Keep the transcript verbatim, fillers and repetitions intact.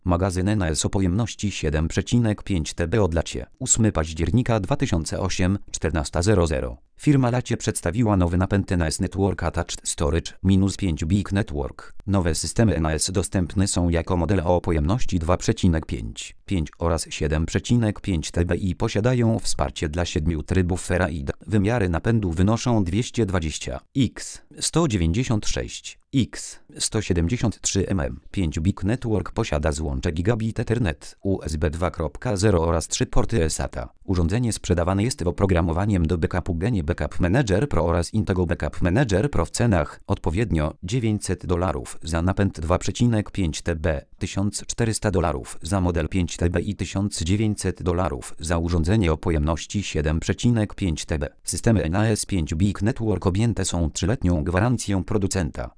Magazyn N A S o pojemności siedem przecinek pięć terabajtów od Lacie. ósmego października dwa tysiące ósmego, czternasta zero zero. Firma Lacie przedstawiła nowy napęd N A S Network Attached Storage pięć Big Network. Nowe systemy N A S dostępne są jako modele o pojemności dwa przecinek pięć, pięć oraz siedem przecinek pięć terabajtów i posiadają wsparcie dla siedmiu trybów Faraday. Wymiary napędu wynoszą dwieście dwadzieścia x, sto dziewięćdziesiąt sześć x, sto siedemdziesiąt trzy milimetrów. pięć Big Network posiada złącze Gigabit Ethernet, U S B dwa przecinek zero oraz trzy porty SATA. Urządzenie sprzedawane jest z oprogramowaniem do backupu Genie Backup Manager Pro oraz Intego Backup Manager Pro w cenach odpowiednio dziewięćset dolarów za napęd dwa przecinek pięć terabajtów, tysiąc czterysta dolarów za model pięć terabajtów i tysiąc dziewięćset dolarów za urządzenie o pojemności siedem przecinek pięć terabajtów. Systemy N A S pięć Big Network objęte są trzyletnią gwarancją producenta.